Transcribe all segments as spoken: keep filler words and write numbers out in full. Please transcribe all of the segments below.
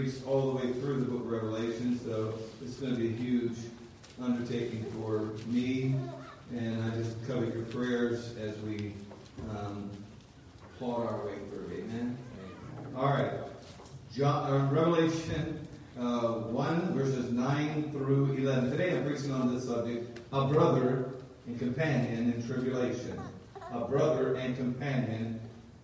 all the way through the book of Revelation, so it's going to be a huge undertaking for me, and I just covet your prayers as we um, plod our way through. Amen. All right, John, uh, Revelation uh, one verses nine through eleven. Today I'm preaching on this subject: a brother and companion in tribulation. A brother and companion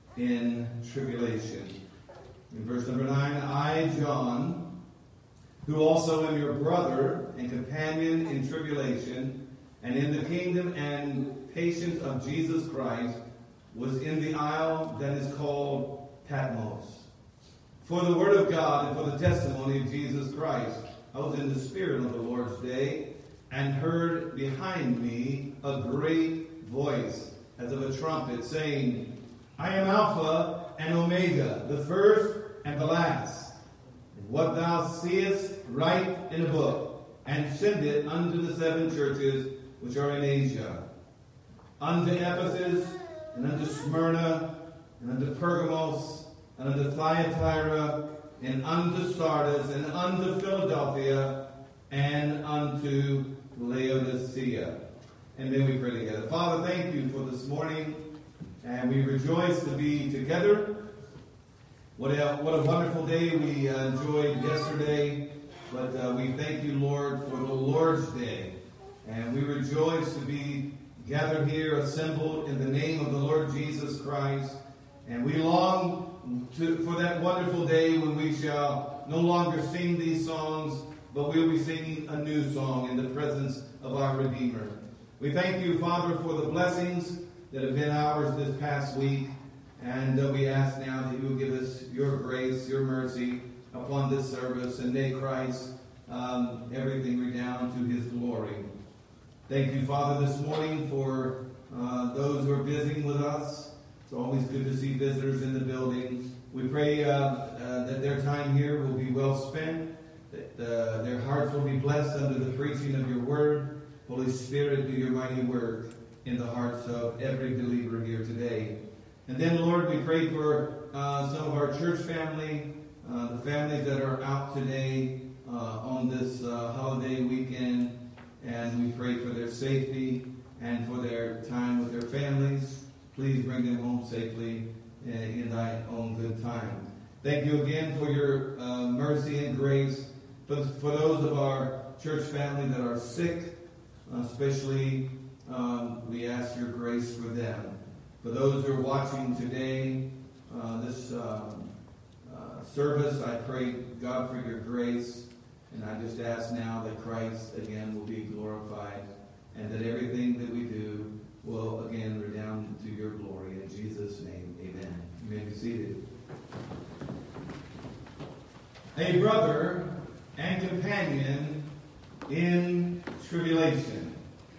in tribulation. In verse number nine, I, John, who also am your brother and companion in tribulation, and in the kingdom and patience of Jesus Christ, was in the isle that is called Patmos. For the word of God and for the testimony of Jesus Christ, I was in the Spirit of the Lord's day, and heard behind me a great voice, as of a trumpet, saying, I am Alpha and Omega, the first and the last. And what thou seest, write in a book, and send it unto the seven churches which are in Asia, unto Ephesus, and unto Smyrna, and unto Pergamos, and unto Thyatira, and unto Sardis, and unto Philadelphia, and unto Laodicea. And then we pray together. Father, thank you for this morning, and we rejoice to be together. What a, what a wonderful day we uh, enjoyed yesterday, but uh, we thank you, Lord, for the Lord's Day. And we rejoice to be gathered here, assembled in the name of the Lord Jesus Christ. And we long to, for that wonderful day when we shall no longer sing these songs, but we'll be singing a new song in the presence of our Redeemer. We thank you, Father, for the blessings that have been ours this past week. And uh, we ask now that you will give us your grace, your mercy upon this service, and may Christ um, everything redound to his glory. Thank you, Father, this morning for uh, those who are visiting with us. It's always good to see visitors in the building. We pray uh, uh, that their time here will be well spent, that uh, their hearts will be blessed under the preaching of your word. Holy Spirit, do your mighty work in the hearts of every believer here today. And then, Lord, we pray for uh, some of our church family, uh, the families that are out today uh, on this uh, holiday weekend. And we pray for their safety and for their time with their families. Please bring them home safely uh, in thy own good time. Thank you again for your uh, mercy and grace. For, for those of our church family that are sick, especially, um, we ask your grace for them. For those who are watching today, uh, this um, uh, service, I pray, God, for your grace. And I just ask now that Christ, again, will be glorified, and that everything that we do will, again, redound to your glory. In Jesus' name, amen. You may be seated. A brother and companion in tribulation.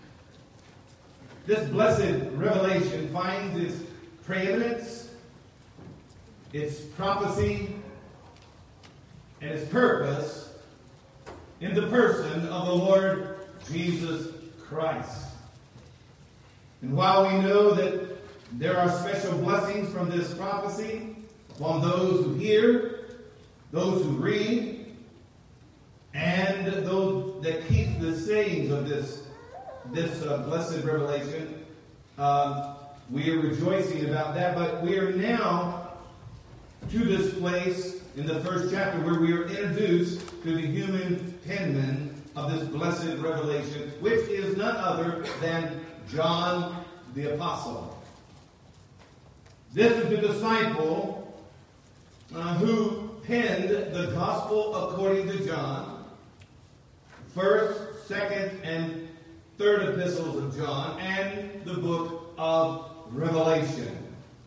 This blessed revelation finds its preeminence, its prophecy, and its purpose in the person of the Lord Jesus Christ. And while we know that there are special blessings from this prophecy upon those who hear, those who read, and those that keep the sayings of this this uh, blessed revelation, uh, we are rejoicing about that. But we are now to this place in the first chapter where we are introduced to the human penman of this blessed revelation, which is none other than John the Apostle. This is the disciple uh, who penned the Gospel according to John, first, second, and third epistles of John, and the book of Revelation.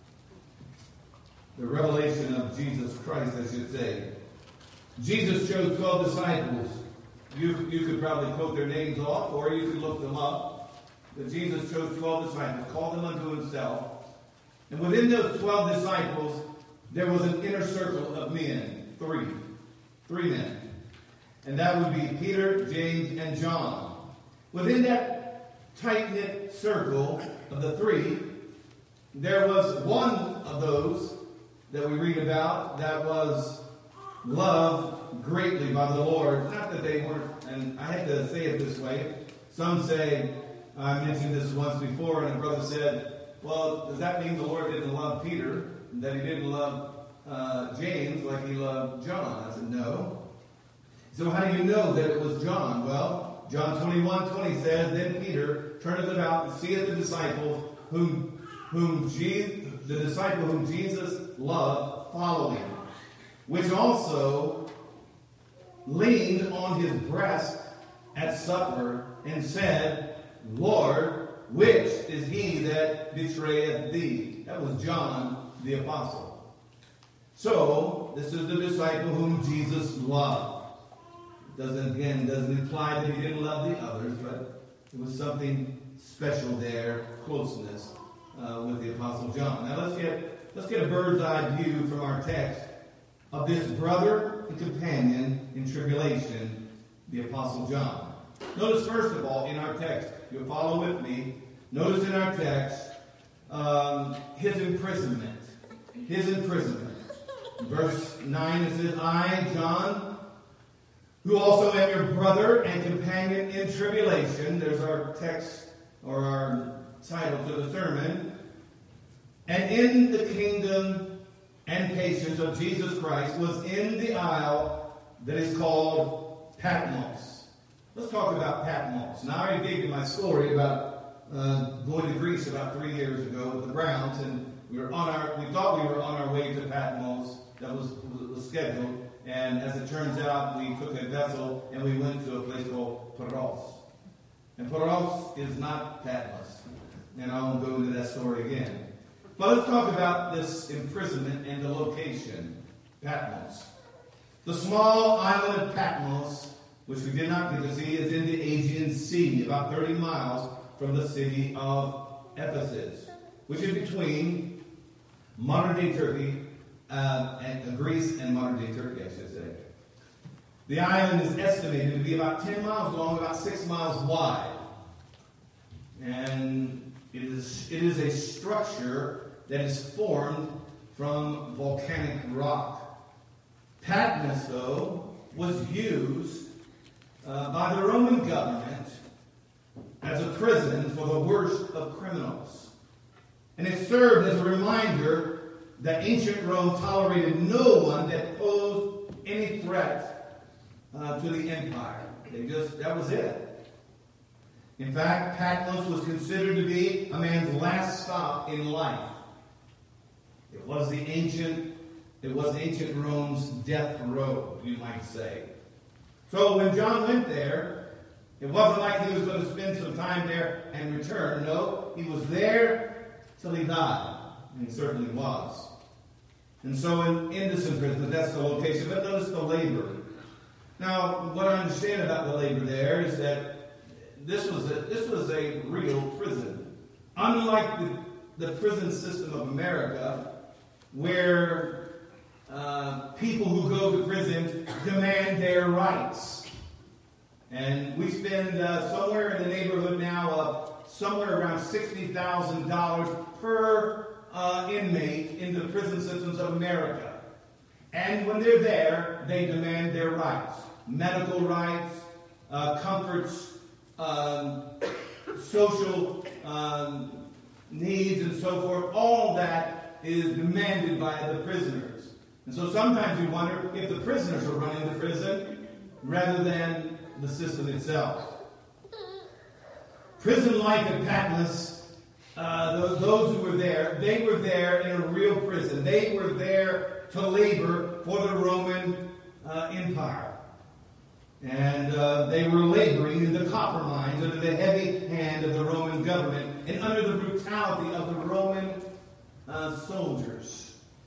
The revelation of Jesus Christ, I should say. Jesus chose twelve disciples. You, you could probably quote their names off, or you could look them up. But Jesus chose twelve disciples, called them unto himself. And within those twelve disciples, there was an inner circle of men. Three. Three men. And that would be Peter, James, and John. Within that tight-knit circle of the three, there was one of those that we read about that was loved greatly by the Lord. Not that they weren't, and I had to say it this way. Some say, I mentioned this once before, and a brother said, well, does that mean the Lord didn't love Peter? That he didn't love uh, James like he loved John? I said, no. So how do you know that it was John? Well, John twenty-one twenty says, then Peter turneth about and seeth the disciples whom, whom Je- the disciple whom Jesus loved following, which also leaned on his breast at supper and said, Lord, which is he that betrayeth thee? That was John the apostle. So, this is the disciple whom Jesus loved. Doesn't, again, doesn't imply that he didn't love the others, but it was something special there, closeness uh, with the apostle John. Now let's get, let's get a bird's eye view from our text of this brother and companion in tribulation, the apostle John. Notice first of all in our text, you'll follow with me, notice in our text um, his imprisonment. His imprisonment. In verse nine it says, I, John, who also am your brother and companion in tribulation. There's our text or our title to the sermon. And in the kingdom and patience of Jesus Christ was in the isle that is called Patmos. Let's talk about Patmos. Now, I already gave you my story about uh, going to Greece about three years ago with the Browns, and we were on our. We thought we were on our way to Patmos. That was, was scheduled, and as it turns out, we took a vessel and we went to a place called Paros. And Paros is not Patmos, and I won't go into that story again. But let's talk about this imprisonment and the location, Patmos. The small island of Patmos, which we did not get to see, is in the Aegean Sea, about thirty miles from the city of Ephesus, which is between modern-day Turkey, uh, and Greece and modern-day Turkey, I should say. The island is estimated to be about ten miles long, about six miles wide. And it is, it is a structure that is formed from volcanic rock. Patmos, though, was used uh, by the Roman government as a prison for the worst of criminals. And it served as a reminder that ancient Rome tolerated no one that posed any threat uh, to the empire. They just, that was it. In fact, Patmos was considered to be a man's last stop in life. It was the ancient, it was ancient Rome's death row, you might say. So when John went there, it wasn't like he was going to spend some time there and return. No, he was there till he died. And he certainly was. And so in, in this imprisonment, that's the location. But notice the labor. Now, what I understand about the labor there is that this was a, this was a real prison. Unlike the, the prison system of America, where uh, people who go to prison demand their rights. And we spend uh, somewhere in the neighborhood now of somewhere around sixty thousand dollars per uh, inmate in the prison systems of America. And when they're there, they demand their rights. Medical rights, uh, comforts, um, social um, needs, and so forth. All that is demanded by the prisoners. And so sometimes you wonder if the prisoners are running the prison rather than the system itself. Prison life at Patmos, uh, those, those who were there, they were there in a real prison. They were there to labor for the Roman uh, Empire. And uh, they were laboring in the copper mines under the heavy hand of the Roman government and under the brutality of the Roman uh, soldiers.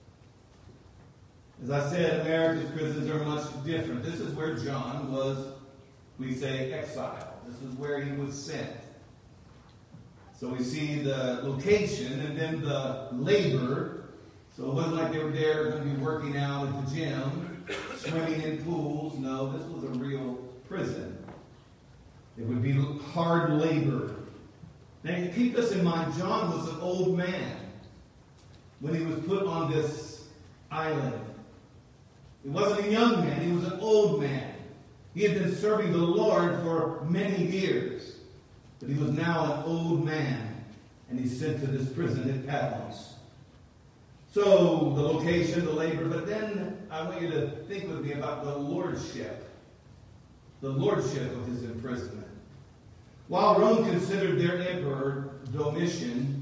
As I said, America's prisons are much different. This is where John was, we say, exiled. This is where he was sent. So we see the location and then the labor. So it wasn't like they were there going to be working out at the gym, swimming in pools. No, this was a real prison. It would be hard labor. Now, keep this in mind. John was an old man when he was put on this island. He wasn't a young man, he was an old man. He had been serving the Lord for many years. But he was now an old man, and he's sent to this prison at Patmos. So, the location, the labor, but then I want you to think with me about the lordship. The lordship of his imprisonment. While Rome considered their emperor, Domitian,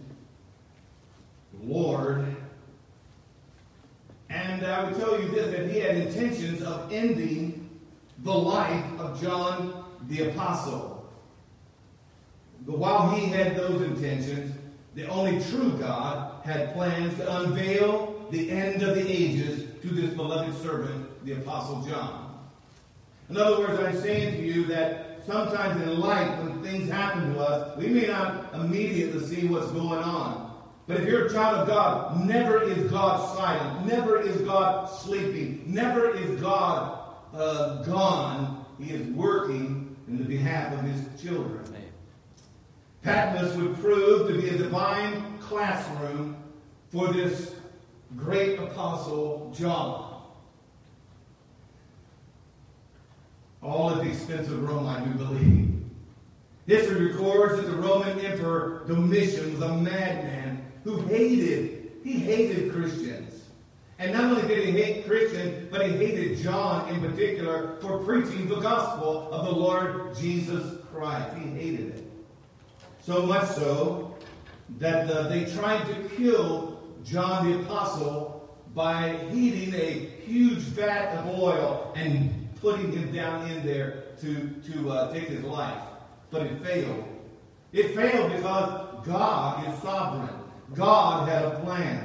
Lord, and I would tell you this, that he had intentions of ending the life of John the Apostle. But while he had those intentions, the only true God had plans to unveil the end of the ages to this beloved servant, the Apostle John. In other words, I'm saying to you that sometimes in life, when things happen to us, we may not immediately see what's going on. But if you're a child of God, never is God silent. Never is God sleeping. Never is God uh, gone. He is working in the behalf of his children. Patmos would prove to be a divine classroom for this great apostle John. All at the expense of Rome, I do believe. History records that the Roman Emperor Domitian was a madman who hated, he hated Christians. And not only did he hate Christians, but he hated John in particular for preaching the gospel of the Lord Jesus Christ. He hated it. So much so that uh, they tried to kill John the Apostle by heating a huge vat of oil and putting him down in there to, to uh, take his life. But it failed. It failed because God is sovereign. God had a plan.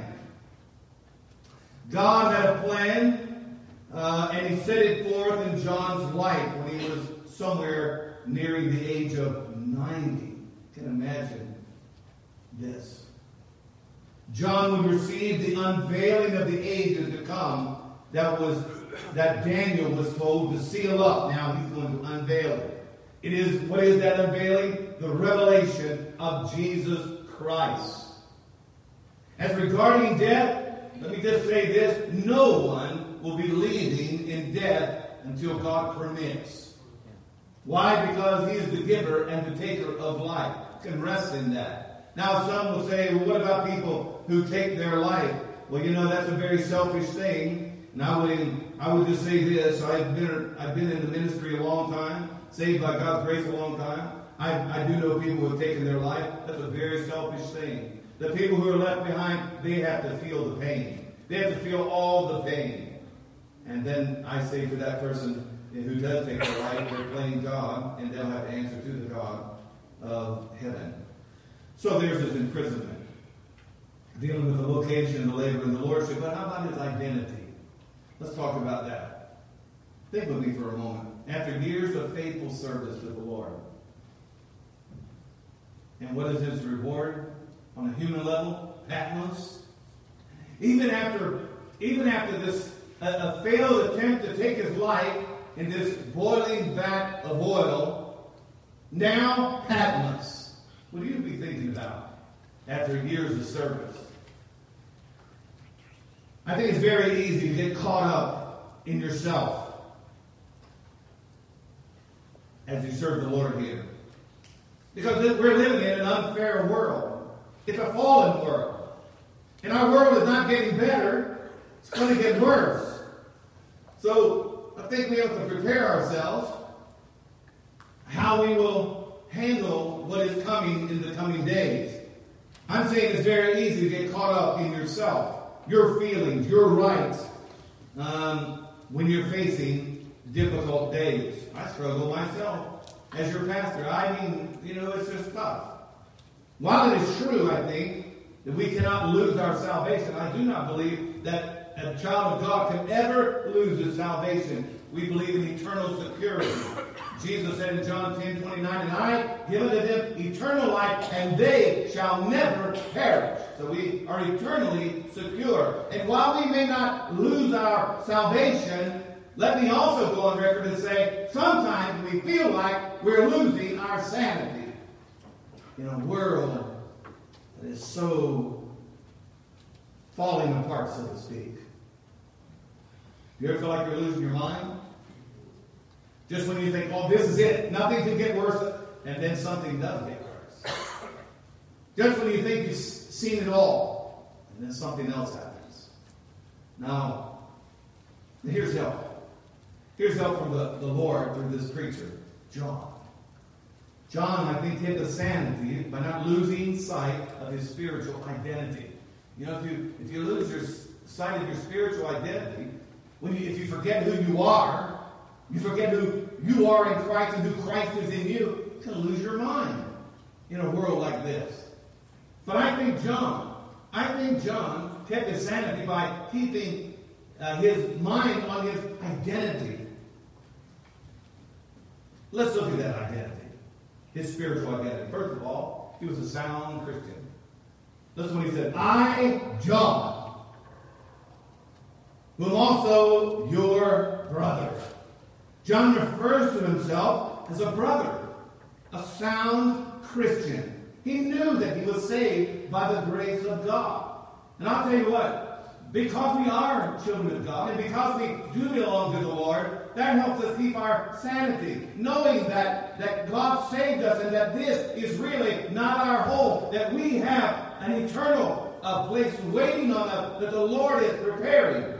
God had a plan, uh, and he set it forth in John's life when he was somewhere nearing the age of ninety. You can imagine this. John would receive the unveiling of the ages to come that was that Daniel was told to seal up. Now he's going to unveil it. It is, what is that unveiling? The revelation of Jesus Christ. As regarding death, let me just say this. No one will be leaving in death until God permits. Why? Because he is the giver and the taker of life. You can rest in that. Now some will say, well, what about people who take their life? Well, you know, that's a very selfish thing. And I would, I would just say this. I've been, I've been in the ministry a long time. Saved by God's grace a long time. I, I do know people who have taken their life. That's a very selfish thing. The people who are left behind, they have to feel the pain. They have to feel all the pain. And then I say to that person who does take their life, they're playing God, and they'll have to answer to the God of heaven. So there's his imprisonment. Dealing with the location, the labor, and the lordship. But how about his identity? Let's talk about that. Think with me for a moment. After years of faithful service to the Lord. And what is his reward on a human level? Patmos. Even after, even after this a, a failed attempt to take his life in this boiling vat of oil, now Patmos. What do you be thinking about after years of service? I think it's very easy to get caught up in yourself as you serve the Lord here. Because we're living in an unfair world. It's a fallen world. And our world is not getting better. It's going to get worse. So I think we have to prepare ourselves how we will handle what is coming in the coming days. I'm saying it's very easy to get caught up in yourself, your feelings, your rights, um, when you're facing difficult days. I struggle myself as your pastor. I mean, you know, it's just tough. While it is true, I think, that we cannot lose our salvation, I do not believe that a child of God can ever lose his salvation. We believe in eternal security. Jesus said in John ten twenty-nine, and I give unto them eternal life, and they shall never perish. So we are eternally secure. And while we may not lose our salvation, let me also go on record and say, sometimes we feel like we're losing our sanity in a world that is so falling apart, so to speak. You ever feel like you're losing your mind? Just when you think, oh, this is it. Nothing can get worse. And then something does get worse. Just when you think you've seen it all. And then something else happens. Now, here's help. Here's help from the, the Lord through this preacher, John. John, I think, hit the sanity by not losing sight of his spiritual identity. You know, if you if you lose your sight of your spiritual identity, when you, if you forget who you are, you forget who you are in Christ and who Christ is in you, you're going to lose your mind in a world like this. But I think John, I think John kept his sanity by keeping uh, his mind on his identity. Let's look at that identity. His spiritual identity. First of all, he was a sound Christian. Listen to what he said. I, John, who am also your brother. John refers to himself as a brother, a sound Christian. He knew that he was saved by the grace of God. And I'll tell you what, because we are children of God, and because we do belong to the Lord, that helps us keep our sanity, knowing that, that God saved us and that this is really not our home, that we have an eternal uh, place waiting on us that the Lord is preparing.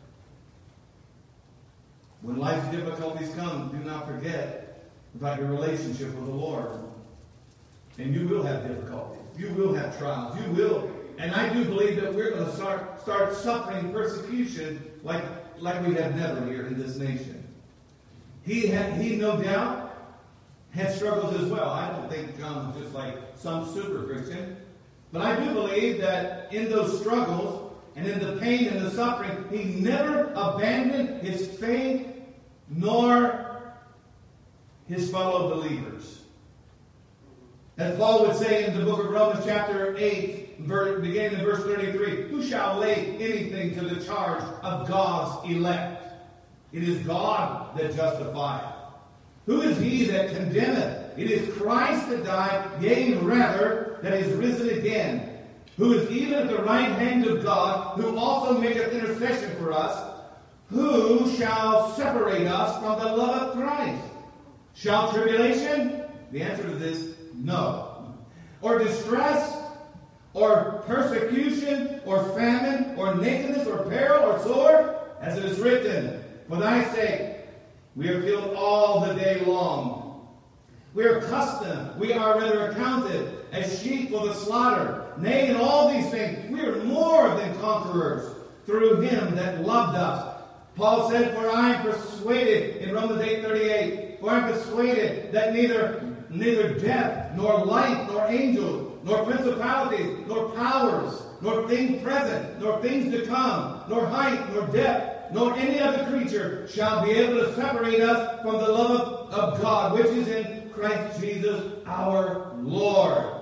When life's difficulties come, do not forget about your relationship with the Lord. And you will have difficulties. You will have trials. You will. And I do believe that we're going to start, start suffering persecution like, like we have never here in this nation. He had, he no doubt had struggles as well. I don't think John was just like some super Christian. But I do believe that in those struggles and in the pain and the suffering, he never abandoned his faith nor his fellow believers. As Paul would say in the book of Romans chapter eight, beginning in verse thirty-three, who shall lay anything to the charge of God's elect? It is God that justifieth. Who is he that condemneth? It is Christ that died, yea, rather, that is risen again, who is even at the right hand of God, who also maketh intercession for us. Who shall separate us from the love of Christ? Shall tribulation? The answer to this, no. Or distress? Or persecution? Or famine? Or nakedness? Or peril? Or sword? As it is written, for thy sake we are killed all the day long. We are accustomed, we are rather accounted as sheep for the slaughter. Nay, in all these things we are more than conquerors through him that loved us. Paul said, for I am persuaded, in Romans eight thirty-eight, for I am persuaded that neither, neither death, nor life, nor angels, nor principalities, nor powers, nor things present, nor things to come, nor height, nor depth, nor any other creature shall be able to separate us from the love of, of God, which is in Christ Jesus our Lord.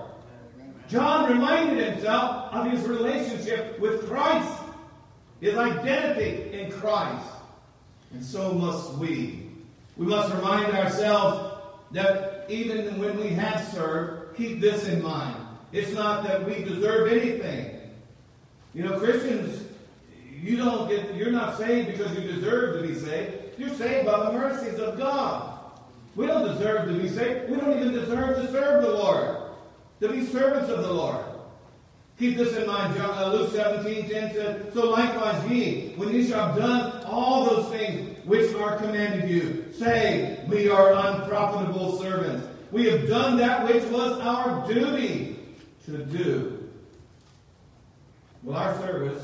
John reminded himself of his relationship with Christ, his identity in Christ. And so must we. We must remind ourselves that even when we have served, keep this in mind. It's not that we deserve anything. You know, Christians, you don't get, you're not saved because you deserve to be saved. You're saved by the mercies of God. We don't deserve to be saved. We don't even deserve to serve the Lord, to be servants of the Lord. Keep this in mind. John, uh, Luke seventeen ten says, so likewise ye, when ye shall have done all those things which are commanded you, say, we are unprofitable servants. We have done that which was our duty to do. Well, our service,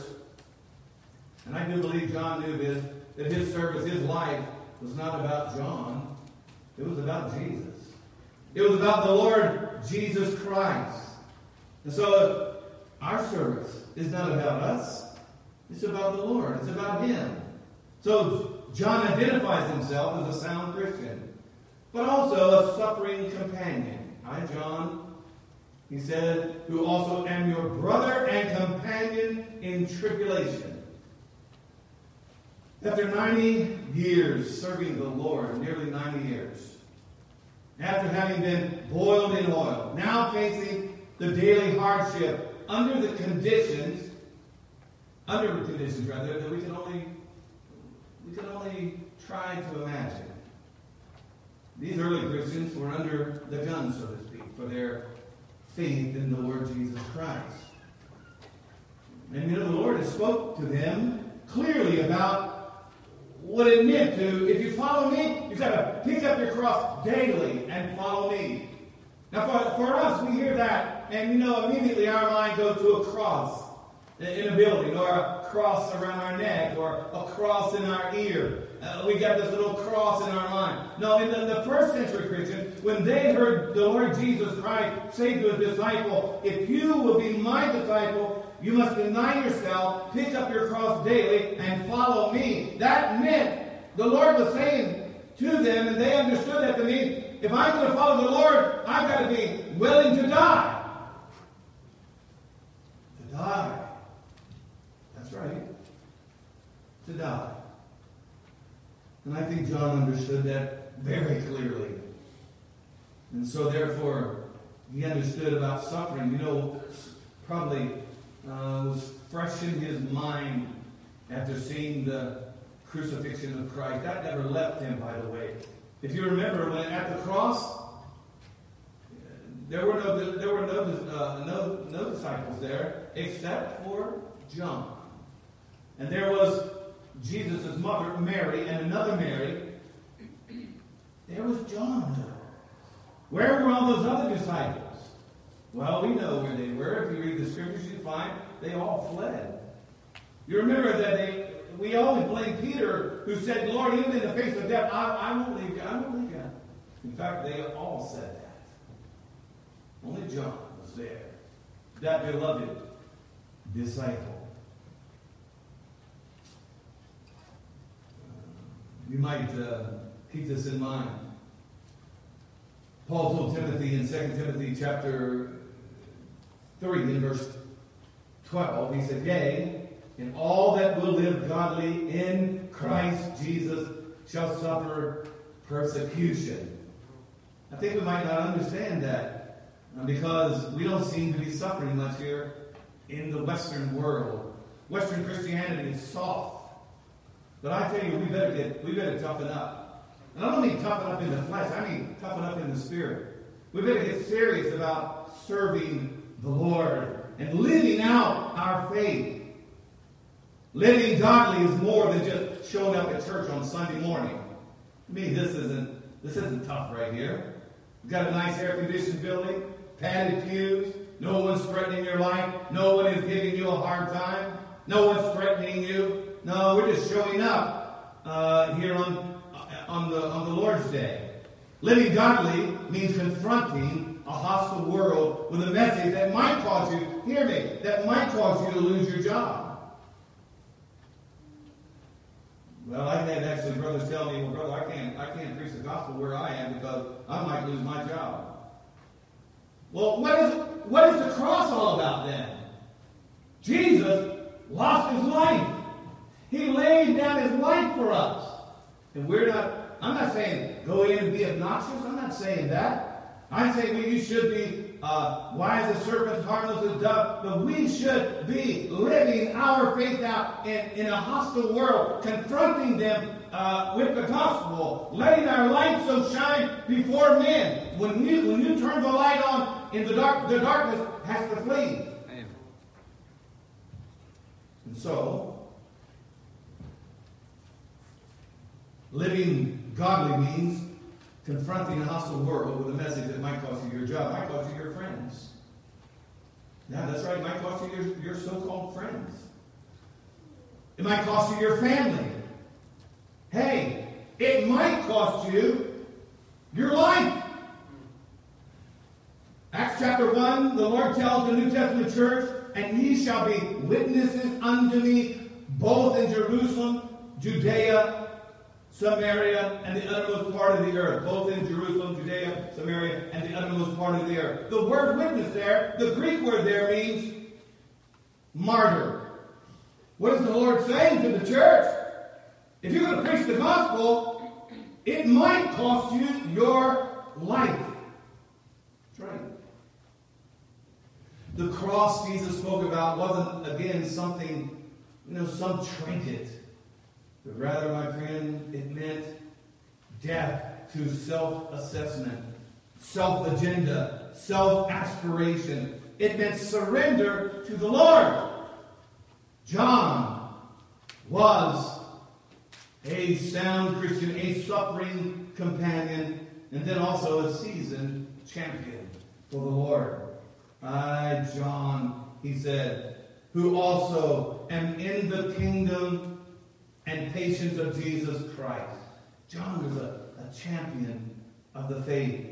and I do believe John knew this, that his service, his life, was not about John. It was about Jesus. It was about the Lord Jesus Christ. And so our service is not about us. It's about the Lord. It's about him. So John identifies himself as a sound Christian, but also a suffering companion. I, John, he said, who also am your brother and companion in tribulation. After ninety years serving the Lord, nearly ninety years, after having been boiled in oil, now facing the daily hardship under the conditions, under the conditions rather, that we can only we can only try to imagine. These early Christians were under the gun, so to speak, for their faith in the Lord Jesus Christ. And you know, the Lord has spoke to them clearly about what it meant to, if you follow me, you've got to pick up your cross daily and follow me. Now, for, for us, we hear that, and you know, immediately our mind goes to a cross in a building, or a cross around our neck, or a cross in our ear. Uh, we got this little cross in our mind. No, in the, the first century Christians, when they heard the Lord Jesus Christ say to his disciple, if you will be my disciple, you must deny yourself, pick up your cross daily, and follow me. That meant the Lord was saying to them, and they understood that to mean, if I'm going to follow the Lord, I've got to be willing to die. To die. That's right. To die. And I think John understood that very clearly. And so therefore, he understood about suffering. You know, probably uh, was fresh in his mind after seeing the crucifixion of Christ. That never left him, by the way. If you remember, when at the cross, there were no there were no uh, no no disciples there except for John, and there was Jesus' mother Mary and another Mary. There was John, though. Where were all those other disciples? Well, we know where they were. If you read the scriptures, you find they all fled. You remember that they. We always blame Peter, who said, Lord, even in the face of death, I, I won't leave you. I won't leave you. In fact, they all said that. Only John was there. That beloved disciple. You might uh, keep this in mind. Paul told Timothy in Second Timothy chapter three, in verse twelve, he said, yea, and all that will live godly in Christ Jesus shall suffer persecution. I think we might not understand that because we don't seem to be suffering much here in the Western world. Western Christianity is soft. But I tell you, we better get, we better toughen up. And I don't mean toughen up in the flesh, I mean toughen up in the spirit. We better get serious about serving the Lord and living out our faith. Living godly is more than just showing up at church on Sunday morning. To me, this isn't this isn't tough right here. We've got a nice air-conditioned building, padded pews. No one's threatening your life. No one is giving you a hard time. No one's threatening you. No, we're just showing up uh, here on on the on the Lord's Day. Living godly means confronting a hostile world with a message that might cause you, hear me, that might cause you to lose your job. Well, I've had actually brothers tell me, well, brother, I can't, I can't preach the gospel where I am because I might lose my job. Well, what is, what is the cross all about then? Jesus lost his life. He laid down his life for us. And we're not, I'm not saying go in and be obnoxious. I'm not saying that. I'm saying well, you should be uh, wise as serpents, harmless as doves. But we should be living our faith out in, in a hostile world, confronting them uh, with the gospel, letting our light so shine before men. When you, when you turn the light on, in the dark, the darkness has to flee. Amen. And so, living godly means confronting a hostile world with a message that might cost you your job, might cost you your friends. Yeah, that's right. It might cost you your, your so-called friends. It might cost you your family. Hey, it might cost you your life. Acts chapter one, the Lord tells the New Testament church, and ye shall be witnesses unto me both in Jerusalem, Judea, Samaria, and the uttermost part of the earth. Both in Jerusalem, Judea, Samaria, and the uttermost part of the earth. The word witness there, the Greek word there means martyr. What is the Lord saying to the church? If you're going to preach the gospel, it might cost you your life. That's right. The cross Jesus spoke about wasn't, again, something, you know, some trinket. but rather, my friend, it meant death to self-assessment, self-agenda, self-aspiration. It meant surrender to the Lord. John was a sound Christian, a suffering companion, and then also a seasoned champion for the Lord. I, John, he said, who also am in the kingdom and patience of Jesus Christ. John was a, a champion of the faith.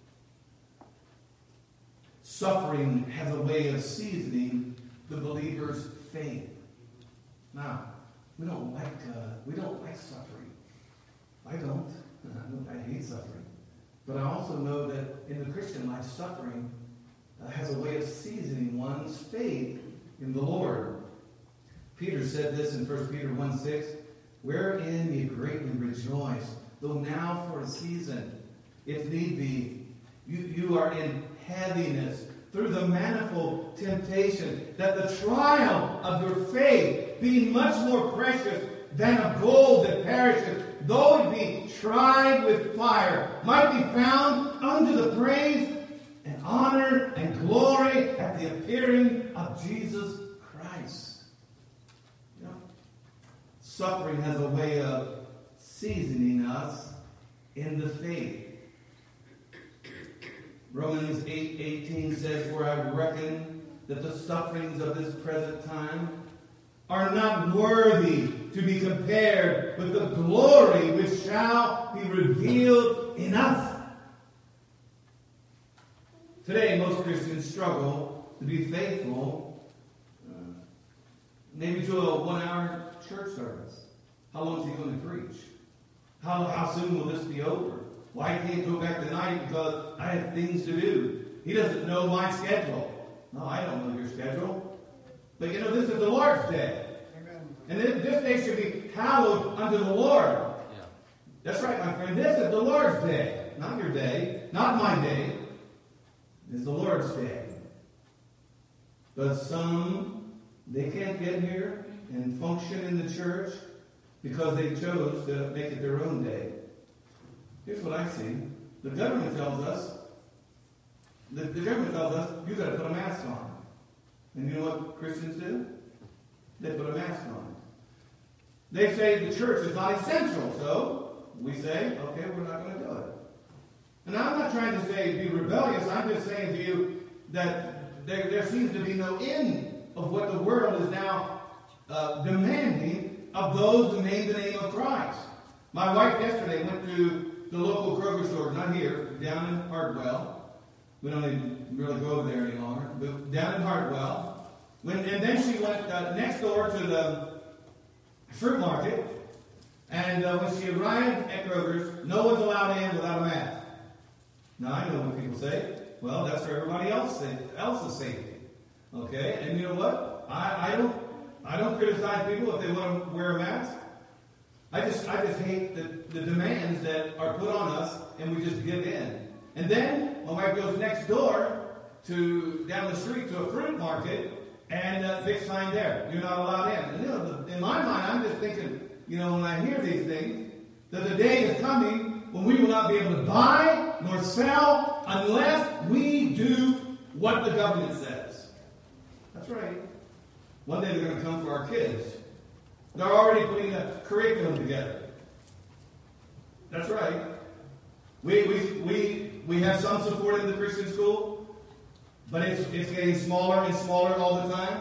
Suffering has a way of seasoning the believer's faith. Now, we don't like uh, we don't like suffering. I don't. I hate suffering. But I also know that in the Christian life, suffering uh, has a way of seasoning one's faith in the Lord. Peter said this in First Peter one six, wherein ye greatly rejoice, though now for a season, if need be, you, you are in heaviness through the manifold temptation, that the trial of your faith, being much more precious than of gold that perisheth, though it be tried with fire, might be found unto the praise and honor and glory at the appearing of Jesus Christ. You know, suffering has a way of seasoning us in the faith. Romans eight eighteen says, for I reckon that the sufferings of this present time are not worthy to be compared with the glory which shall be revealed in us. Today, most Christians struggle to be faithful, uh, maybe to a one-hour church service. How long is he going to preach? How, how soon will this be over? Well, I can't go back tonight because I have things to do. He doesn't know my schedule. No, I don't know your schedule. But you know, this is the Lord's day. Amen. And this, this day should be hallowed unto the Lord. Yeah. That's right, my friend. This is the Lord's day. Not your day. Not my day. It's the Lord's day. But some, they can't get here and function in the church because they chose to make it their own day. Here's what I see. The government tells us, the, the government tells us, you've got to put a mask on. And you know what Christians do? They put a mask on. They say the church is not essential, so we say, okay, we're not going to do it. And I'm not trying to say be rebellious. I'm just saying to you that there, there seems to be no end of what the world is now uh, demanding of those who name the name of Christ. My wife yesterday went to the local Kroger store, not here, down in Hartwell. We don't even really go over there any longer, but down in Hartwell. When, and then she went uh, next door to the fruit market, and uh, when she arrived at Kroger's, no one's allowed in without a mask. Now, I know what people say. Well, that's for everybody else, else's safety. Okay? And you know what? I, I don't I don't criticize people if they want to wear a mask. I just I just hate the, the demands that are put on us, and we just give in. And then my wife goes next door to down the street to a fruit market, and a big sign there, you're not allowed in. And you know, in my mind, I'm just thinking, you know, when I hear these things, that the day is coming when we will not be able to buy nor sell unless we do what the government says. That's right. One day they're going to come for our kids. They're already putting a curriculum together. That's right. We we we we have some support in the Christian school, but it's it's getting smaller and smaller all the time.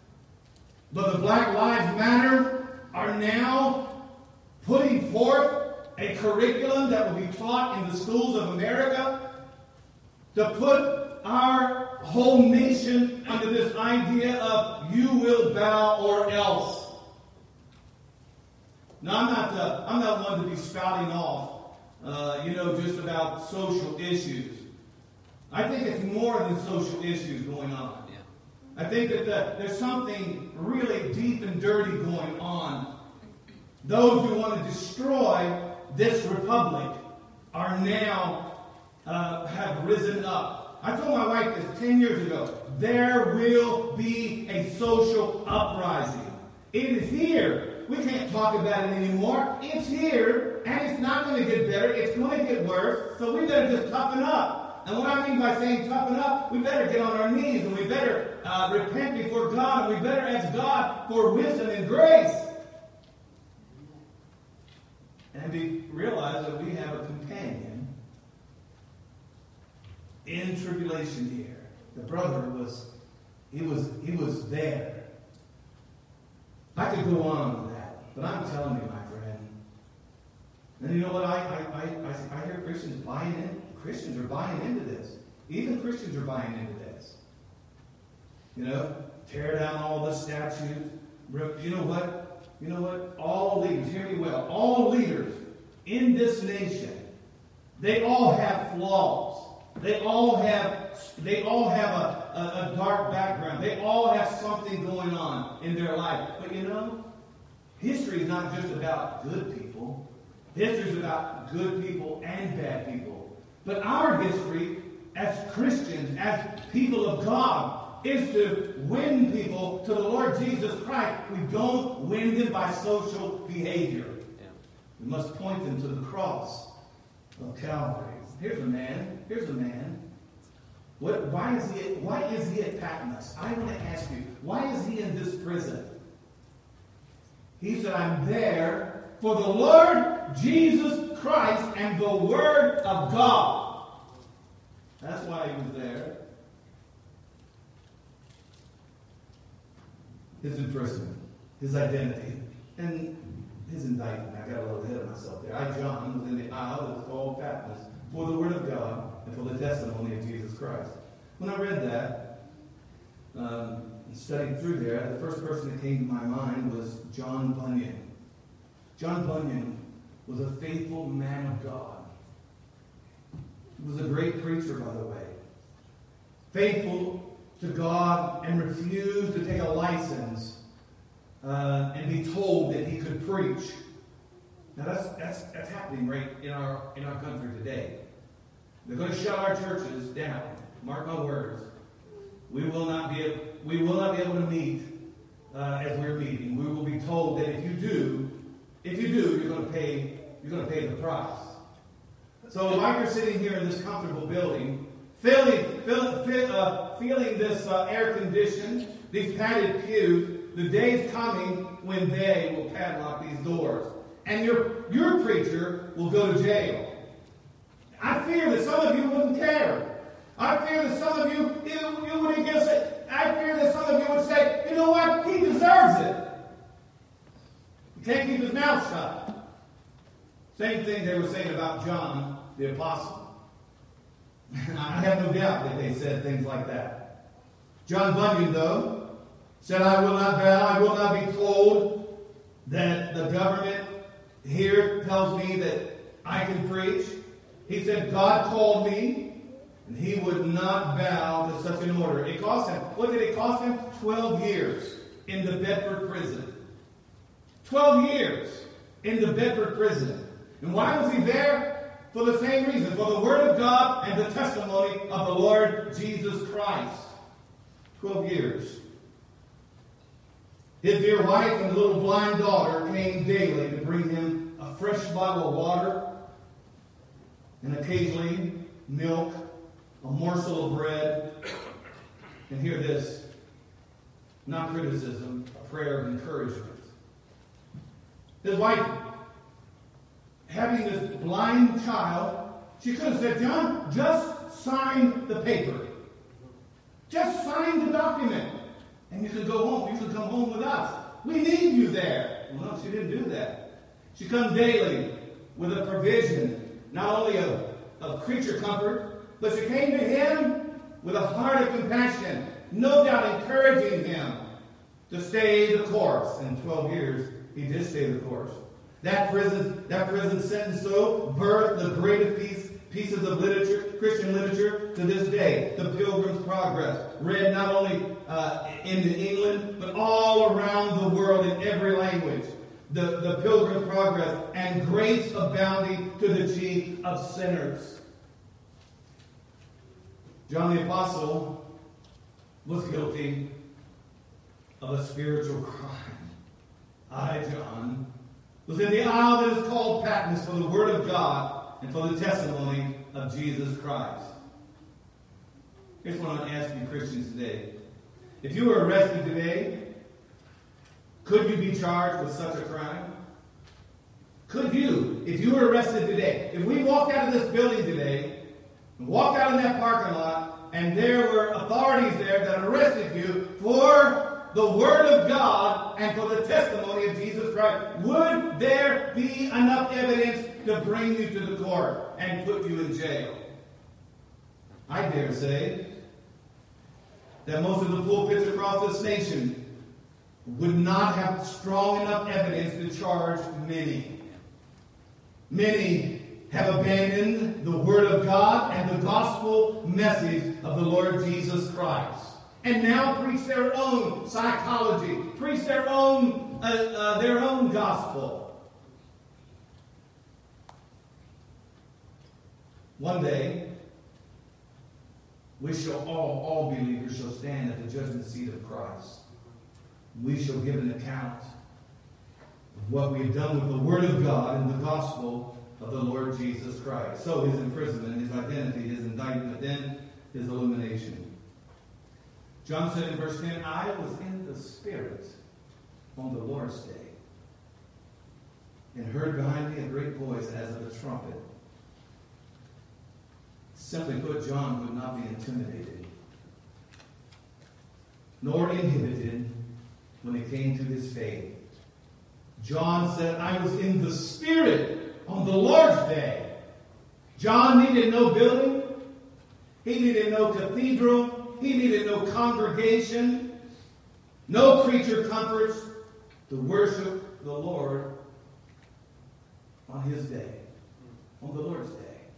But the Black Lives Matter are now putting forth a curriculum that will be taught in the schools of America to put our whole nation under this idea of you will bow or else. Now, I'm not uh, I'm not one to be spouting off, uh, you know, just about social issues. I think it's more than social issues going on. Yeah. I think that the, there's something really deep and dirty going on. Those who want to destroy this republic are now uh, have risen up. I told my wife this ten years ago. There will be a social uprising. It is here. We can't talk about it anymore. It's here, and it's not going to get better. It's going to get worse. So we better just toughen up. And what I mean by saying toughen up, we better get on our knees, and we better uh, repent before God, and we better ask God for wisdom and grace. And we realize that we have a companion in tribulation here. The brother was, he was, he was there. I could go on with that, but I'm telling you, my friend. And you know what? I, I, I, I hear Christians buying in. Christians are buying into this. Even Christians are buying into this. You know, tear down all the statues. You know what? You know what? All leaders, hear me well, all leaders in this nation, they all have flaws. They all have they all have a, a, a dark background. They all have something going on in their life. But you know, history is not just about good people. History is about good people and bad people. But our history as Christians, as people of God, is to win people to the Lord Jesus Christ. We don't win them by social behavior. Yeah. We must point them to the cross of Calvary. Here's a man. Here's a man. What, why is he? At, why is he at Patmos? I want to ask you. Why is he in this prison? He said, "I'm there for the Lord Jesus Christ and the Word of God." That's why he was there. His imprisonment, his identity, and his indictment. I got a little ahead of myself there. I, John, was in the isle that was called Patmos for the Word of God and for the testimony of Jesus Christ. When I read that, um, and studied through there, the first person that came to my mind was John Bunyan. John Bunyan was a faithful man of God. He was a great preacher, by the way. Faithful to God and refused to take a license uh, and be told that he could preach. Now that's that's that's happening right in our in our country today. They're going to shut our churches down. Mark my words. We will not be able, we will not be able to meet uh, as we're meeting. We will be told that if you do, if you do, you're going to pay you're going to pay the price. So while you're sitting here in this comfortable building, feeling feel, feel, uh, feeling this uh, air conditioned, these padded pews, the day's coming when they will padlock these doors. And your, your preacher will go to jail. I fear that some of you wouldn't care. I fear that some of you, you, you wouldn't guess it. I fear that some of you would say, you know what? He deserves it. He can't keep his mouth shut. Same thing they were saying about John the Apostle. I have no doubt that they said things like that. John Bunyan, though, said, I will not bow, I will not be told that the government here tells me that I can preach. He said, God called me, and he would not bow to such an order. It cost him, what did it cost him? Twelve years in the Bedford prison. Twelve years in the Bedford prison. And why was he there? For the same reason, for the Word of God and the testimony of the Lord Jesus Christ. Twelve years. His dear wife and little blind daughter came daily to bring him a fresh bottle of water and occasionally milk, a morsel of bread, and hear this, not criticism, a prayer of encouragement. His wife, having this blind child, she could have said, John, just sign the paper. Just sign the document. And you can go home. You can come home with us. We need you there. Well, no, she didn't do that. She comes daily with a provision, not only of, of creature comfort, but she came to him with a heart of compassion, no doubt encouraging him to stay the course. In twelve years, he did stay the course. That prison, that prison sentence, so birthed the greatest piece, pieces of literature, Christian literature, to this day. The Pilgrim's Progress, read not only uh, in England, but all around the world in every language. The, the Pilgrim's Progress, and grace abounding to the chief of sinners. John the Apostle was guilty of a spiritual crime. I, John, was in the isle that is called Patmos for the word of God and for the testimony of Jesus Christ. Here's what I want to ask you Christians today. If you were arrested today, could you be charged with such a crime? Could you, if you were arrested today, if we walked out of this building today, and walked out in that parking lot, and there were authorities there that arrested you for the Word of God and for the testimony of Jesus Christ, would there be enough evidence to bring you to the court and put you in jail? I dare say that most of the pulpits across this nation would not have strong enough evidence to charge many. Many have abandoned the Word of God and the gospel message of the Lord Jesus Christ, and now preach their own psychology, preach their own uh, uh, their own gospel. One day, we shall all, all believers shall stand at the judgment seat of Christ. We shall give an account of what we've done with the Word of God and the gospel of the Lord Jesus Christ. So his imprisonment, his identity, his indictment, then his illumination. John said in verse ten, I was in the Spirit on the Lord's day, and heard behind me a great voice as of a trumpet. Simply put, John would not be intimidated, nor inhibited when it came to his faith. John said, I was in the Spirit on the Lord's day. John needed no building. He needed no cathedral. He needed no congregation. No creature comforts to worship the Lord on his day. On the Lord's day.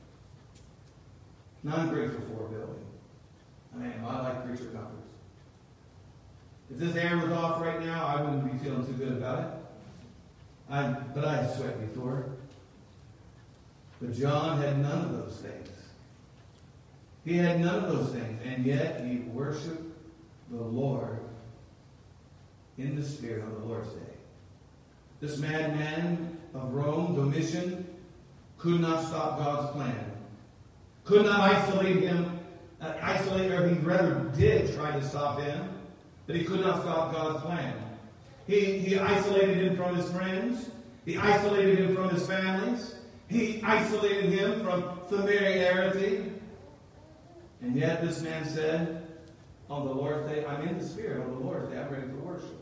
Now I'm grateful for a building. I mean, I like creature comforts. If this air was off right now, I wouldn't be feeling too good about it. I, but I sweat before. But John had none of those things. He had none of those things. And yet he worshiped the Lord in the Spirit on the Lord's day. This madman of Rome, Domitian, could not stop God's plan. Could not isolate him, uh, isolate, or he rather did try to stop him, but he could not stop God's plan. He, he isolated him from his friends. He isolated him from his families. He isolated him from familiarity. And yet this man said, on the Lord's day, I'm in the Spirit on the Lord's day. I'm ready to worship.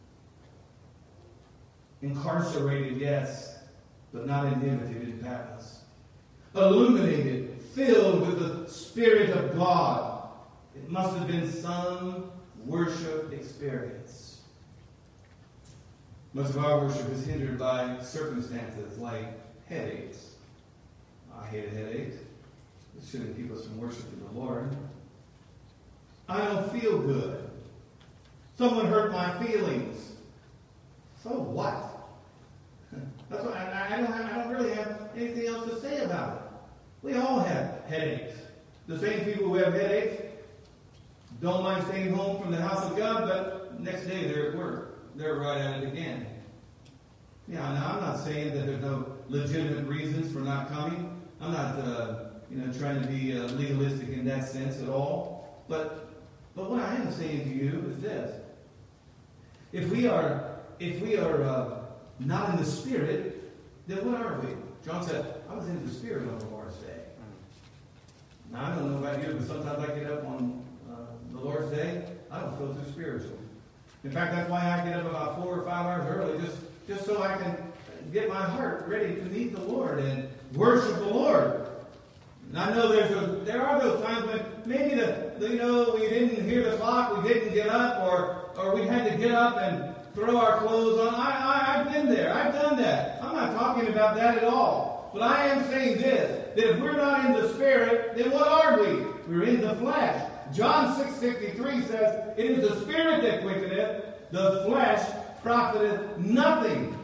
Incarcerated, yes, but not inhibited in Patmos. Illuminated, filled with the Spirit of God. It must have been some worship experience. Much of our worship is hindered by circumstances like headaches. I hate a headache. It shouldn't keep us from worshiping the Lord. I don't feel good. Someone hurt my feelings. So what? That's what I, I don't have. I don't really have anything else to say about it. We all have headaches. The same people who have headaches don't mind staying home from the house of God, but next day they're at work. They're right at it again. Yeah, now I'm not saying that there's no legitimate reasons for not coming. I'm not, uh, you know, trying to be uh, legalistic in that sense at all. But, but what I am saying to you is this: if we are, if we are uh, not in the Spirit, then what are we? John said, "I was in the Spirit on the Lord's day." Now I don't know about you, but sometimes I get up on uh, the Lord's day, I don't feel too spiritual. In fact, that's why I get up about four or five hours early, just, just so I can get my heart ready to meet the Lord and worship the Lord. And I know there's a, there are those times when maybe the, the you know we didn't hear the clock, we didn't get up, or or we had to get up and throw our clothes on. I, I I've been there. I've done that. I'm not talking about that at all. But I am saying this: that if we're not in the Spirit, then what are we? We're in the flesh. John six sixty-three says, "It is the Spirit that quickeneth; the flesh profiteth nothing."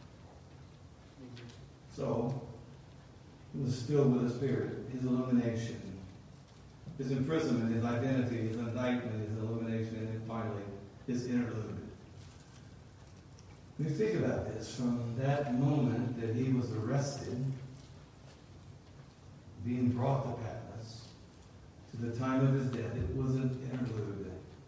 So, he was filled with the Spirit, his illumination, his imprisonment, his identity, his indictment, his illumination, and then finally, his interlude. When you think about this, from that moment that he was arrested, being brought to Patmos, to the time of his death, it was an interlude.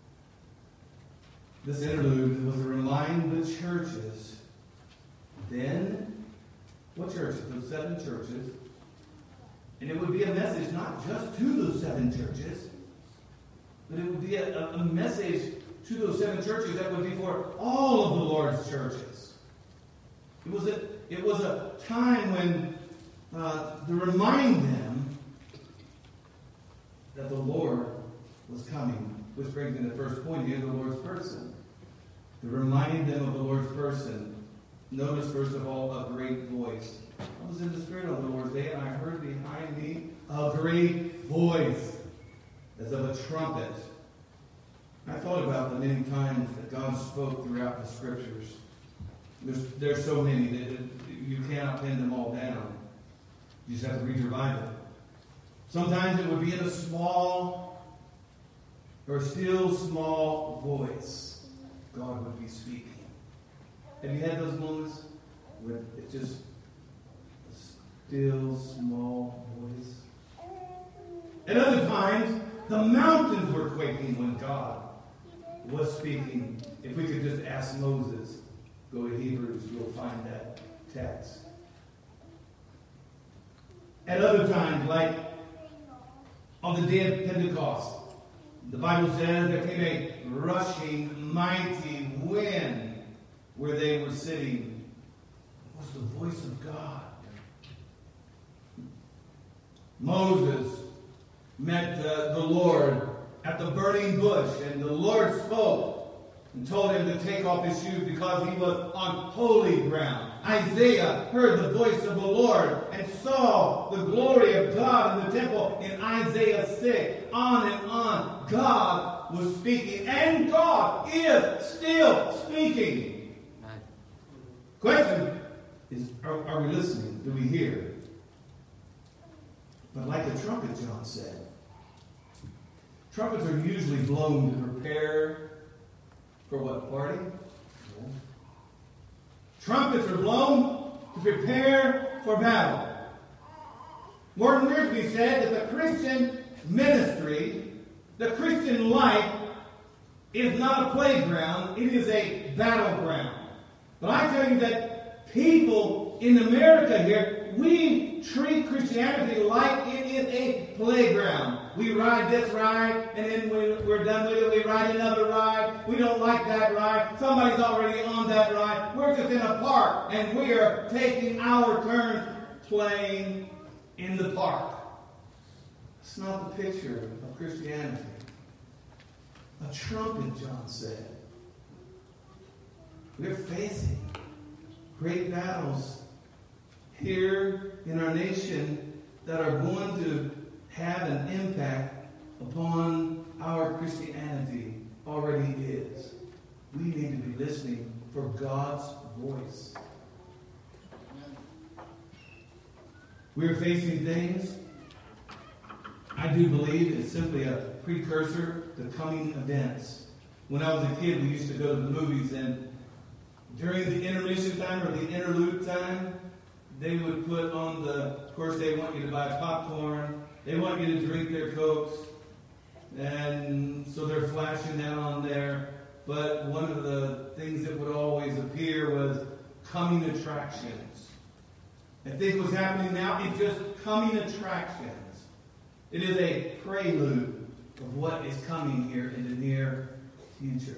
This interlude was to remind the churches, then, what churches? Those seven churches. And it would be a message not just to those seven churches, but it would be a, a message to those seven churches that would be for all of the Lord's churches. It was a, it was a time when uh, to remind them that the Lord was coming, which brings me to the first point here, the Lord's person. To remind them of the Lord's person. Notice, first of all, a great voice. I was in the Spirit on the Lord's day, and I heard behind me a great voice, as of a trumpet. I thought about the many times that God spoke throughout the Scriptures. There's, there's so many that you cannot pin them all down. You just have to read your Bible. Sometimes it would be in a small or still small voice. God would be speaking. Have you had those moments where it's just a still small voice? At other times, the mountains were quaking when God was speaking. If we could just ask Moses, go to Hebrews, you'll find that text. At other times, like on the day of Pentecost, the Bible says there came a rushing, mighty wind where they were sitting. It was the voice of God. Moses met uh, the Lord at the burning bush, and the Lord spoke and told him to take off his shoes because he was on holy ground. Isaiah heard the voice of the Lord and saw the glory of God in the temple in Isaiah six. On and on, God was speaking, and God is still speaking. Question is, are, are we listening? Do we hear? But like a trumpet, John said, trumpets are usually blown to prepare for what party? No. Trumpets are blown to prepare for battle. Morton Wiersbe said that the Christian ministry, the Christian life, is not a playground, it is a battleground. But I tell you that people in America here, we treat Christianity like it is a playground. We ride this ride, and then when we're done with it, we ride another ride. We don't like that ride. Somebody's already on that ride. We're just in a park, and we are taking our turn playing in the park. It's not the picture of Christianity. A trumpet, John said. We're facing great battles here in our nation that are going to have an impact upon our Christianity. Already is. We need to be listening for God's voice. We're facing things, I do believe, it's simply a precursor to coming events. When I was a kid, we used to go to the movies, and during the intermission time or the interlude time, they would put on the, of course, they want you to buy popcorn. They want you to drink their Cokes. And so they're flashing that on there. But one of the things that would always appear was coming attractions. I think what's happening now is just coming attractions. It is a prelude of what is coming here in the near future.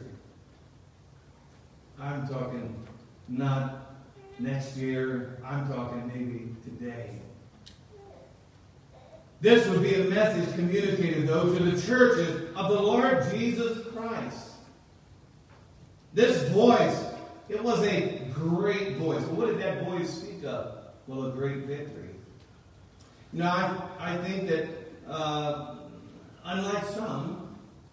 I'm talking not next year. I'm talking maybe today. This would be a message communicated, though, to the churches of the Lord Jesus Christ. This voice, it was a great voice. Well, what did that voice speak of? Well, a great victory. Now, I, I think that, uh, unlike some,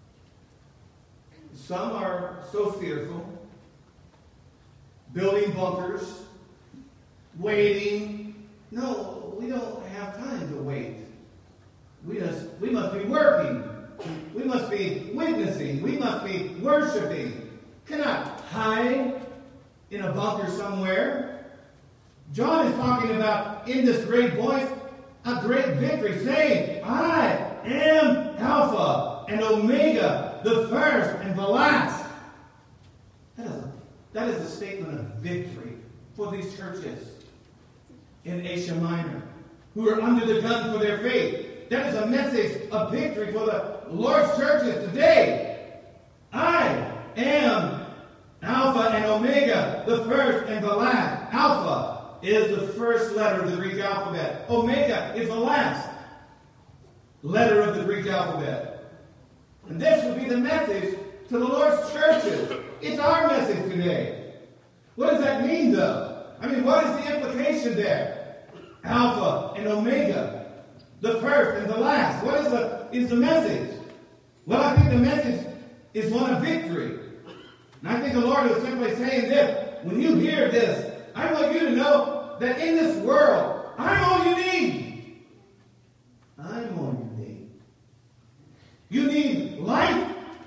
some are so fearful, building bunkers, waiting. No, we don't have time to wait. We must, we must be working. We must be witnessing. We must be worshiping. Cannot hide in a bunker somewhere. John is talking about, in this great voice, a great victory, saying, I am Alpha and Omega, the first and the last. That is a, that is a statement of victory for these churches in Asia Minor who are under the gun for their faith. That is a message of victory for the Lord's churches today. I am Alpha and Omega, the first and the last. Alpha is the first letter of the Greek alphabet. Omega is the last letter of the Greek alphabet. And this would be the message to the Lord's churches. It's our message today. What does that mean, though? I mean, what is the implication there? Alpha and Omega, the first and the last. What is the, is the message? Well, I think the message is one of victory. And I think the Lord is simply saying this. When you hear this, I want you to know that in this world, I'm all you need. I'm all you need. You need life?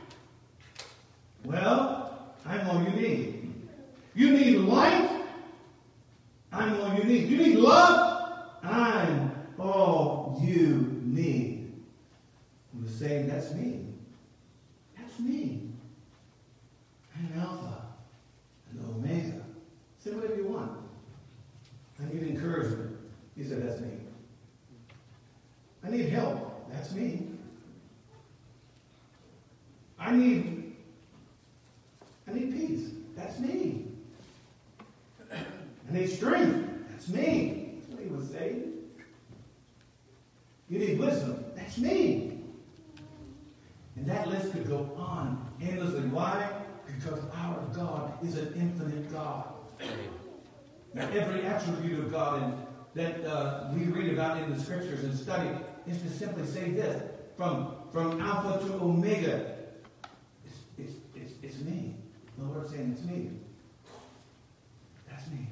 Well, I'm all you need. You need life? I'm all you need. You need love? I'm all you need. I'm saying, that's me. That's me. I'm Alpha and Omega. Say whatever you want. I need encouragement. He said, that's me. I need help. That's me. I need, I need peace. That's me. I need strength. That's me. That's what he was saying. You need wisdom. That's me. And that list could go on endlessly. Why? Because our God is an infinite God. Now, every attribute of God in, that uh, we read about in the Scriptures and study is to simply say this. From, from Alpha to Omega, it's, it's, it's, it's me. The Lord's saying, it's me. That's me.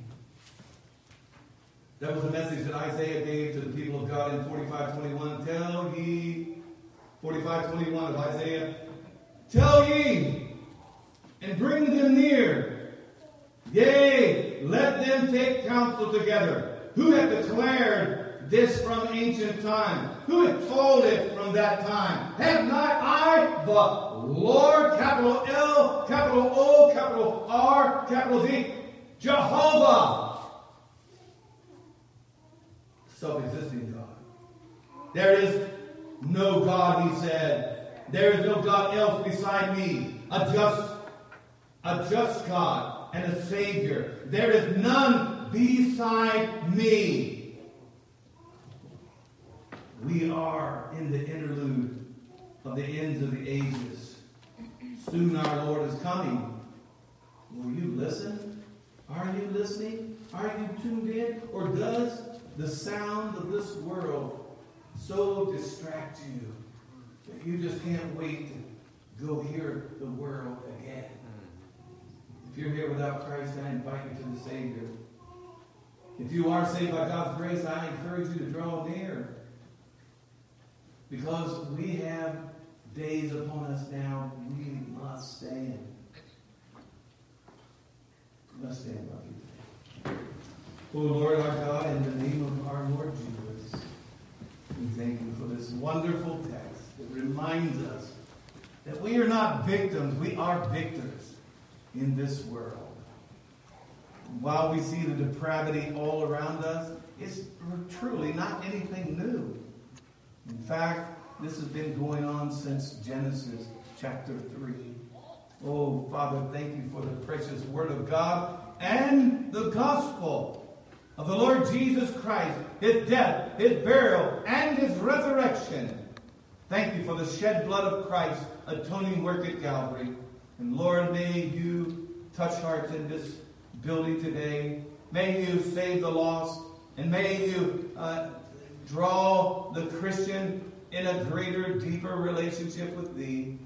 That was the message that Isaiah gave to the people of God in forty-five twenty-one. Tell ye, forty-five twenty-one of Isaiah, tell ye, and bring them near. Yea, let them take counsel together. Who hath declared this from ancient time? Who hath told it from that time? Have not I, the Lord, capital L, capital O, capital R, capital D, Jehovah, self-existing God. There is no God, he said. There is no God else beside me. A just, a just God and a Savior. There is none beside me. We are in the interlude of the ends of the ages. Soon our Lord is coming. Will you listen? Are you listening? Are you tuned in? Or does the sound of this world so distract you that you just can't wait to go hear the world again? If you're here without Christ, I invite you to the Savior. If you are saved by God's grace, I encourage you to draw near. Because we have days upon us now, we must stand. We must stand by you. Oh Lord our God, in the name of our Lord Jesus, we thank you for this wonderful text that reminds us that we are not victims, we are victors in this world. While we see the depravity all around us, it's truly not anything new. In fact, this has been going on since Genesis chapter three. Oh, Father, thank you for the precious Word of God and the gospel of the Lord Jesus Christ, His death, His burial, and His resurrection. Thank you for the shed blood of Christ, atoning work at Calvary. And Lord, may you touch hearts in this building today. May you save the lost. And may you uh, draw the Christian in a greater, deeper relationship with Thee.